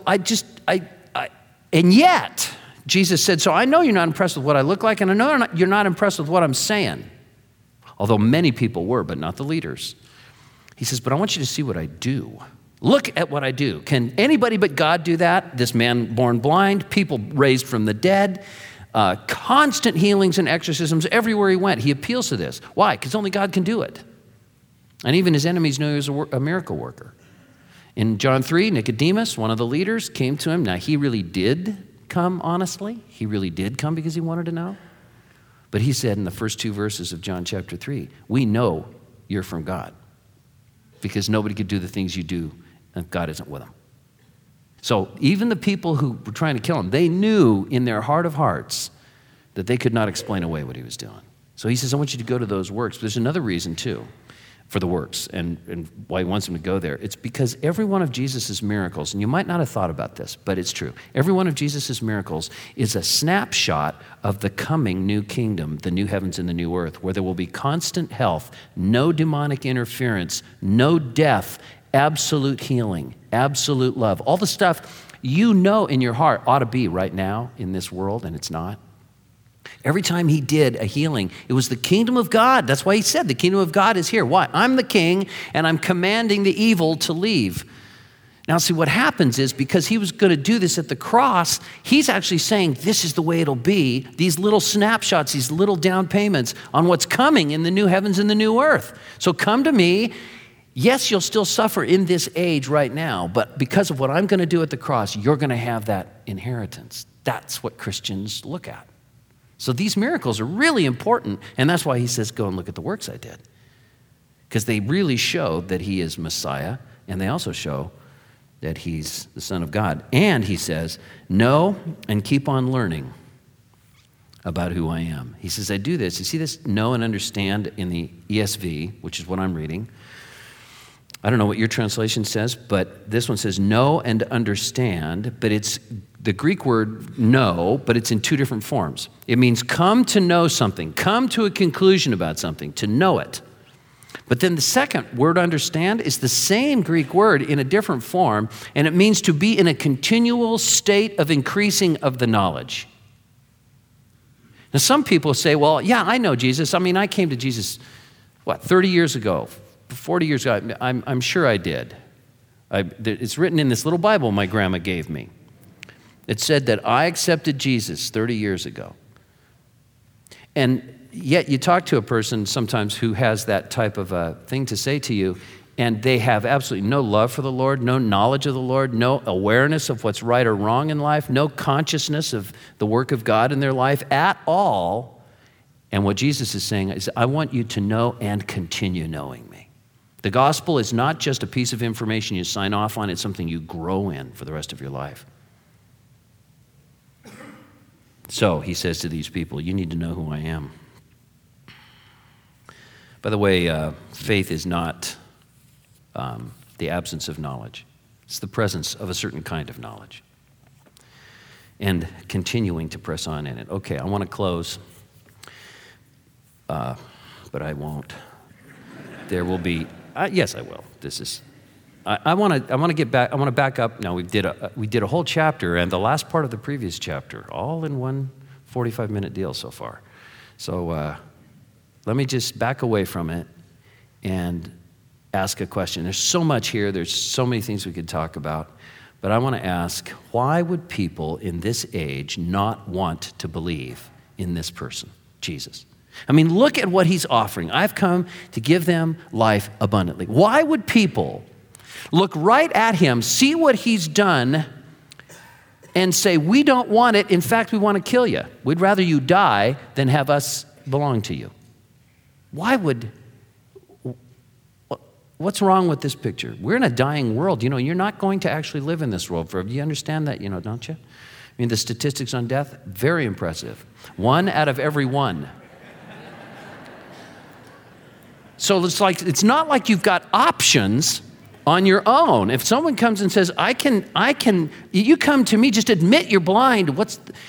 and yet, Jesus said, so I know you're not impressed with what I look like, and I know you're not impressed with what I'm saying. Although many people were, but not the leaders. He says, but I want you to see what I do. Look at what I do. Can anybody but God do that? This man born blind, people raised from the dead, constant healings and exorcisms everywhere he went. He appeals to this. Why? Because only God can do it. And even his enemies knew he was a miracle worker. In John 3, Nicodemus, one of the leaders, came to him. Now, he really did come honestly. He really did come because he wanted to know. But he said in the first 2 verses of John chapter 3, we know you're from God because nobody could do the things you do if God isn't with them. So even the people who were trying to kill him, they knew in their heart of hearts that they could not explain away what he was doing. So he says, I want you to go to those works. But there's another reason too for the works and why he wants them to go there. It's because every one of Jesus' miracles, and you might not have thought about this, but it's true. Every one of Jesus' miracles is a snapshot of the coming new kingdom, the new heavens and the new earth, where there will be constant health, no demonic interference, no death, absolute healing, absolute love. All the stuff you know in your heart ought to be right now in this world, and it's not. Every time he did a healing, it was the kingdom of God. That's why he said the kingdom of God is here. Why? I'm the king, and I'm commanding the evil to leave. Now, see, what happens is because he was going to do this at the cross, he's actually saying this is the way it'll be, these little snapshots, these little down payments on what's coming in the new heavens and the new earth. So come to me. Yes, you'll still suffer in this age right now, but because of what I'm going to do at the cross, you're going to have that inheritance. That's what Christians look at. So these miracles are really important, and that's why he says, go and look at the works I did. Because they really show that he is Messiah, and they also show that he's the Son of God. And he says, know and keep on learning about who I am. He says, I do this. You see this know and understand in the ESV, which is what I'm reading. I don't know what your translation says, but this one says know and understand, but it's the Greek word know, but it's in 2 different forms. It means come to know something, come to a conclusion about something, to know it. But then the second word, understand, is the same Greek word in a different form, and it means to be in a continual state of increasing of the knowledge. Now, some people say, well, yeah, I know Jesus. I mean, I came to Jesus, 30 years ago, 40 years ago. I'm sure I did. It's written in this little Bible my grandma gave me. It said that I accepted Jesus 30 years ago. And yet you talk to a person sometimes who has that type of a thing to say to you, and they have absolutely no love for the Lord, no knowledge of the Lord, no awareness of what's right or wrong in life, no consciousness of the work of God in their life at all. And what Jesus is saying is, I want you to know and continue knowing me. The gospel is not just a piece of information you sign off on, it's something you grow in for the rest of your life. So he says to these people, you need to know who I am. By the way, faith is not the absence of knowledge. It's the presence of a certain kind of knowledge. And continuing to press on in it. Okay, I want to close, but I won't. There will be, yes, I will. I want to get back. I want to back up. Now we did a whole chapter and the last part of the previous chapter, all in one 45-minute deal so far. So let me just back away from it and ask a question. There's so much here. There's so many things we could talk about. But I want to ask, why would people in this age not want to believe in this person, Jesus? I mean, look at what he's offering. I've come to give them life abundantly. Why would people look right at him, see what he's done, and say, we don't want it. In fact, we want to kill you. We'd rather you die than have us belong to you. What's wrong with this picture? We're in a dying world. You know, you're not going to actually live in this world forever. You understand that, don't you? I mean, the statistics on death, very impressive. 1 out of every 1. So it's not like you've got options on your own. If someone comes and says, you come to me, just admit you're blind.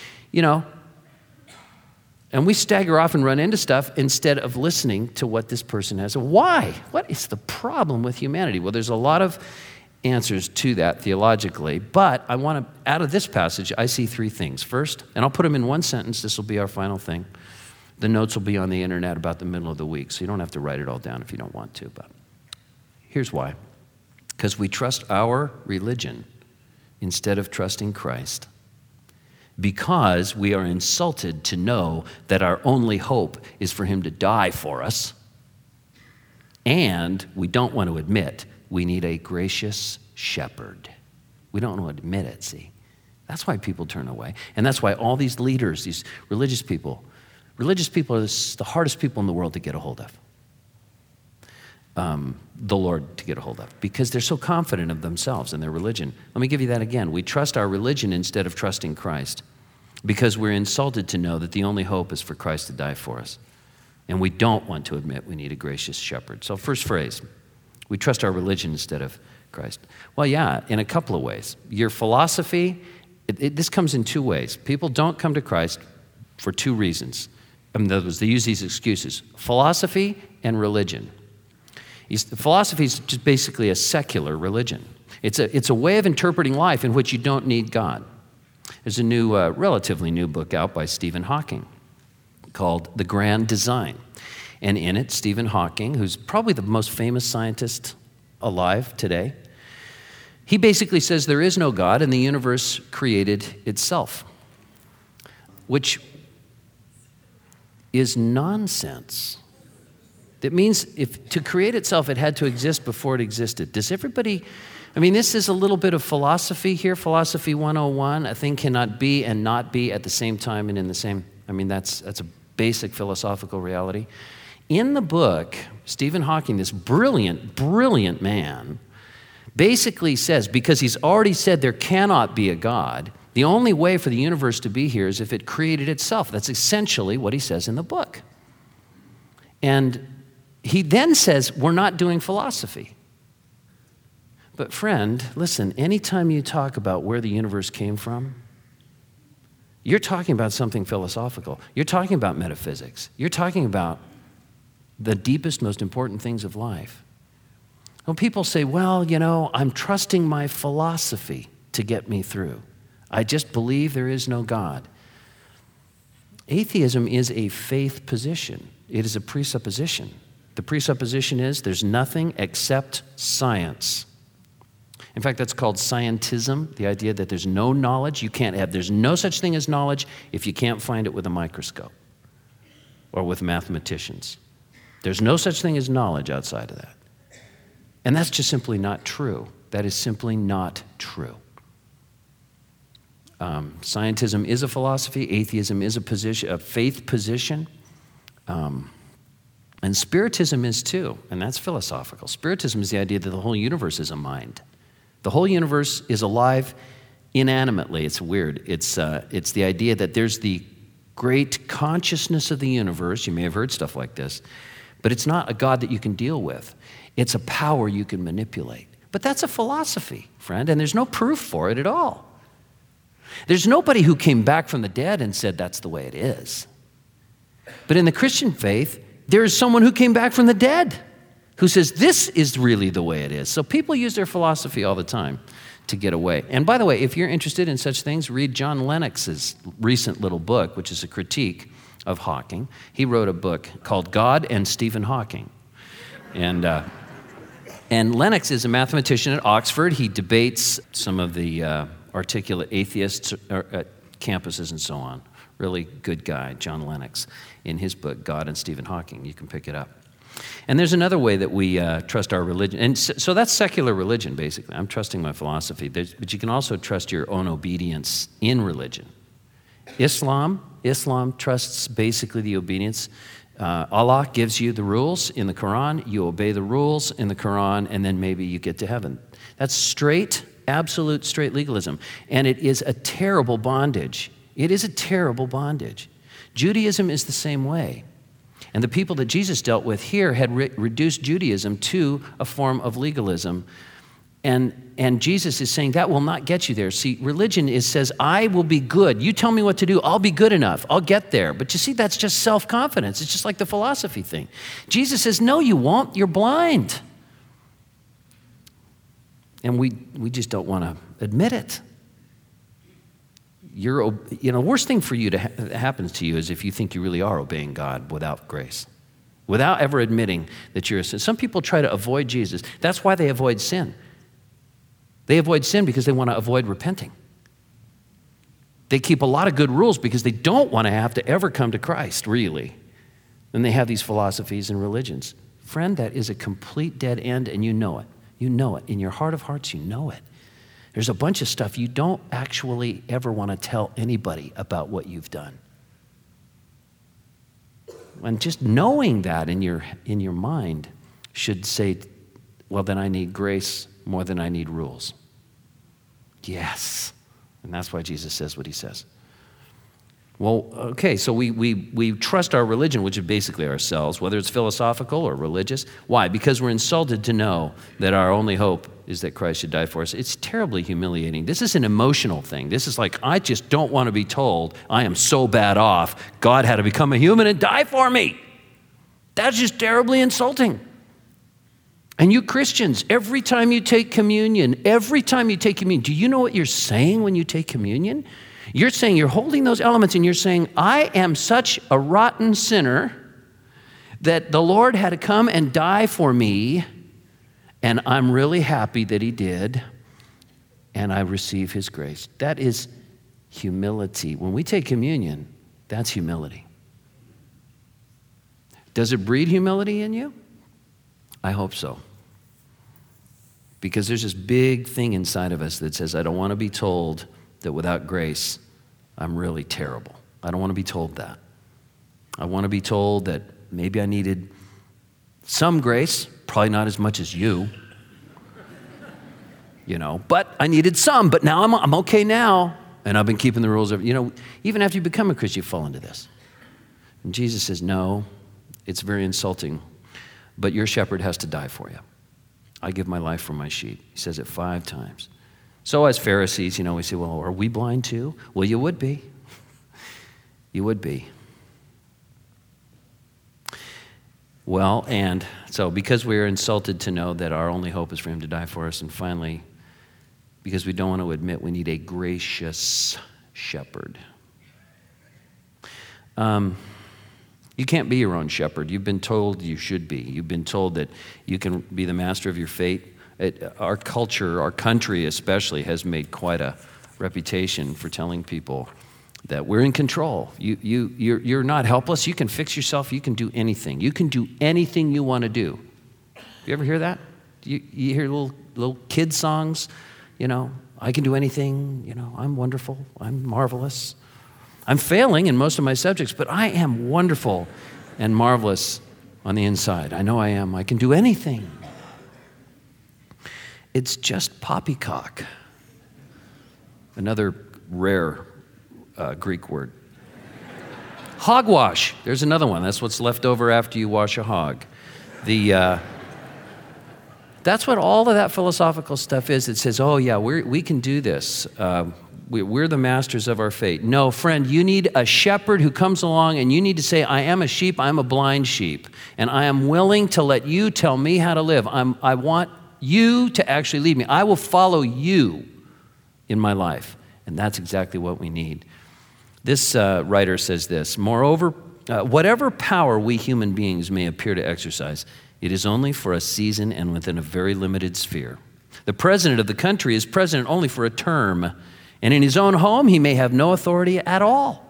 And we stagger off and run into stuff instead of listening to what this person has. Why? What is the problem with humanity? Well, there's a lot of answers to that theologically, but out of this passage, I see 3 things. First, and I'll put them in one sentence, this will be our final thing. The notes will be on the internet about the middle of the week, so you don't have to write it all down if you don't want to, but here's why. Because we trust our religion instead of trusting Christ. Because we are insulted to know that our only hope is for him to die for us. And we don't want to admit we need a gracious shepherd. We don't want to admit it, see? That's why people turn away. And that's why all these leaders, these religious people are the hardest people in the world to get a hold of. The Lord to get a hold of, because they're so confident of themselves and their religion. Let me give you that again. We trust our religion instead of trusting Christ because we're insulted to know that the only hope is for Christ to die for us. And we don't want to admit we need a gracious shepherd. So first phrase, we trust our religion instead of Christ. Well, yeah, in a couple of ways. Your philosophy, this comes in 2 ways. People don't come to Christ for 2 reasons. In other words, they use these excuses, philosophy and religion. Philosophy is just basically a secular religion. It's a way of interpreting life in which you don't need God. There's a relatively new book out by Stephen Hawking called The Grand Design. And in it, Stephen Hawking, who's probably the most famous scientist alive today, he basically says there is no God and the universe created itself, which is nonsense. That means to create itself, it had to exist before it existed. Does everybody, this is a little bit of philosophy here, Philosophy 101. A thing cannot be and not be at the same time and in the same, that's a basic philosophical reality. In the book, Stephen Hawking, this brilliant, brilliant man, basically says, because he's already said there cannot be a God, the only way for the universe to be here is if it created itself. That's essentially what he says in the book. And he then says, we're not doing philosophy. But friend, listen, anytime you talk about where the universe came from, you're talking about something philosophical. You're talking about metaphysics. You're talking about the deepest, most important things of life. When people say, well, I'm trusting my philosophy to get me through. I just believe there is no God. Atheism is a faith position. It is a presupposition. The presupposition is there's nothing except science. In fact, that's called scientism, the idea that there's no knowledge. There's no such thing as knowledge if you can't find it with a microscope or with mathematicians. There's no such thing as knowledge outside of that. And that's just simply not true. That is simply not true. Scientism is a philosophy. Atheism is a faith position. And Spiritism is too, and that's philosophical. Spiritism is the idea that the whole universe is a mind. The whole universe is alive inanimately. It's weird. It's the idea that there's the great consciousness of the universe. You may have heard stuff like this, but it's not a God that you can deal with. It's a power you can manipulate. But that's a philosophy, friend, and there's no proof for it at all. There's nobody who came back from the dead and said that's the way it is. But in the Christian faith, there is someone who came back from the dead who says this is really the way it is. So people use their philosophy all the time to get away. And by the way, if you're interested in such things, read John Lennox's recent little book, which is a critique of Hawking. He wrote a book called God and Stephen Hawking. And Lennox is a mathematician at Oxford. He debates some of the articulate atheists at campuses and so on. Really good guy, John Lennox, in his book, God and Stephen Hawking. You can pick it up. And there's another way that we trust our religion. And so that's secular religion, basically. I'm trusting my philosophy. But you can also trust your own obedience in religion. Islam trusts basically the obedience. Allah gives you the rules in the Quran. You obey the rules in the Quran, and then maybe you get to heaven. That's straight, absolute straight legalism. And it is a terrible bondage. It is a terrible bondage. Judaism is the same way. And the people that Jesus dealt with here had reduced Judaism to a form of legalism. And Jesus is saying that will not get you there. See, religion says, I will be good. You tell me what to do. I'll be good enough. I'll get there. But you see, that's just self-confidence. It's just like the philosophy thing. Jesus says, no, you won't. You're blind. And we just don't want to admit it. The worst thing for you that happens to you is if you think you really are obeying God without grace, without ever admitting that you're a sin. Some people try to avoid Jesus. That's why they avoid sin. They avoid sin because they want to avoid repenting. They keep a lot of good rules because they don't want to have to ever come to Christ, really. And they have these philosophies and religions. Friend, that is a complete dead end, and you know it. You know it. In your heart of hearts, you know it. There's a bunch of stuff you don't actually ever want to tell anybody about what you've done. And just knowing that in your mind should say, well, then I need grace more than I need rules. Yes. And that's why Jesus says what he says. Well, okay, so we trust our religion, which is basically ourselves, whether it's philosophical or religious. Why? Because we're insulted to know that our only hope is that Christ should die for us. It's terribly humiliating. This is an emotional thing. This is like, I just don't want to be told I am so bad off, God had to become a human and die for me. That's just terribly insulting. And you Christians, every time you take communion, do you know what you're saying when you take communion? You're saying, you're holding those elements and you're saying, I am such a rotten sinner that the Lord had to come and die for me, and I'm really happy that he did, and I receive his grace. That is humility. When we take communion, that's humility. Does it breed humility in you? I hope so. Because there's this big thing inside of us that says, I don't want to be told that without grace, I'm really terrible. I don't want to be told that. I want to be told that maybe I needed some grace, probably not as much as you, but I needed some, but now I'm okay now, and I've been keeping the rules of, even after you become a Christian, you fall into this. And Jesus says, no, it's very insulting, but your shepherd has to die for you. I give my life for my sheep. He says it 5 times. So as Pharisees, we say, well, are we blind too? Well, you would be. You would be. Well, and so because we are insulted to know that our only hope is for him to die for us, and finally, because we don't want to admit we need a gracious shepherd. You can't be your own shepherd. You've been told you should be. You've been told that you can be the master of your fate. Our culture, our country especially, has made quite a reputation for telling people that we're in control. You're not helpless. You can fix yourself. You can do anything. You can do anything you want to do. You ever hear that? You hear little kid songs? I can do anything. I'm wonderful. I'm marvelous. I'm failing in most of my subjects, but I am wonderful and marvelous on the inside. I know I am. I can do anything. It's just poppycock. Another rare Greek word. Hogwash. There's another one. That's what's left over after you wash a hog. That's That's what all of that philosophical stuff is. It says, oh yeah, we can do this. We're the masters of our fate. No, friend, you need a shepherd who comes along and you need to say, I am a sheep, I'm a blind sheep, and I am willing to let you tell me how to live. I want you to actually lead me. I will follow you in my life. And that's exactly what we need. This writer says this, moreover, whatever power we human beings may appear to exercise, it is only for a season and within a very limited sphere. The president of the country is president only for a term, and in his own home he may have no authority at all.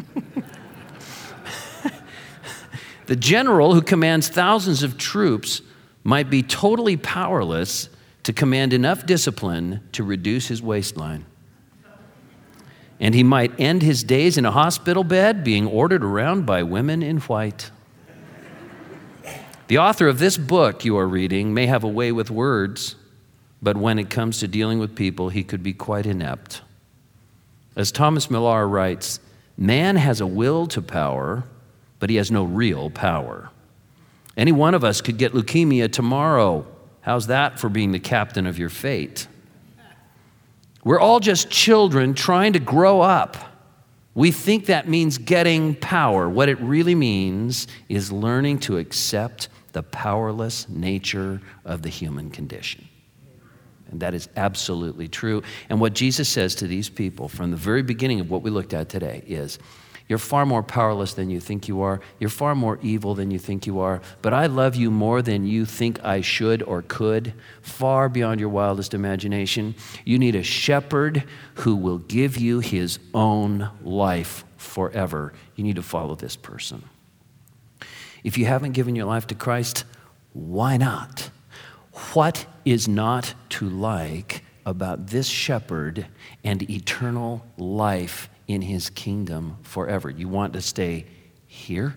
The general who commands thousands of troops might be totally powerless to command enough discipline to reduce his waistline. And he might end his days in a hospital bed being ordered around by women in white. The author of this book you are reading may have a way with words, but when it comes to dealing with people, he could be quite inept. As Thomas Millar writes, man has a will to power, but he has no real power. Any one of us could get leukemia tomorrow. How's that for being the captain of your fate? We're all just children trying to grow up. We think that means getting power. What it really means is learning to accept the powerless nature of the human condition. And that is absolutely true. And what Jesus says to these people from the very beginning of what we looked at today is, you're far more powerless than you think you are. You're far more evil than you think you are. But I love you more than you think I should or could, far beyond your wildest imagination. You need a shepherd who will give you his own life forever. You need to follow this person. If you haven't given your life to Christ, why not? What is not to like about this shepherd and eternal life in his kingdom forever? You want to stay here?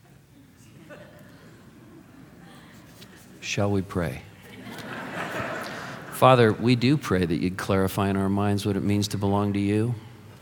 Shall we pray? Father, we do pray that you'd clarify in our minds what it means to belong to you.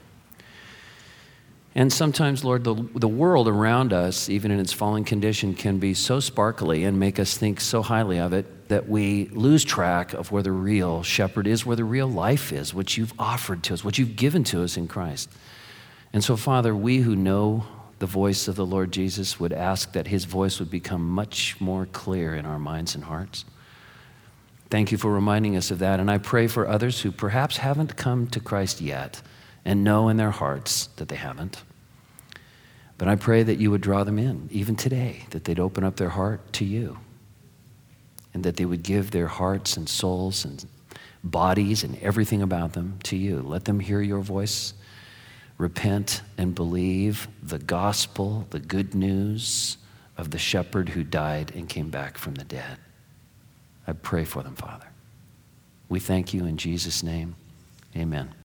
And sometimes, Lord, the world around us, even in its fallen condition, can be so sparkly and make us think so highly of it that we lose track of where the real shepherd is, where the real life is, what you've offered to us, what you've given to us in Christ. And so, Father, we who know the voice of the Lord Jesus would ask that his voice would become much more clear in our minds and hearts. Thank you for reminding us of that. And I pray for others who perhaps haven't come to Christ yet and know in their hearts that they haven't. But I pray that you would draw them in, even today, that they'd open up their heart to you, and that they would give their hearts and souls and bodies and everything about them to you. Let them hear your voice, repent and believe the gospel, the good news of the shepherd who died and came back from the dead. I pray for them, Father. We thank you in Jesus' name. Amen.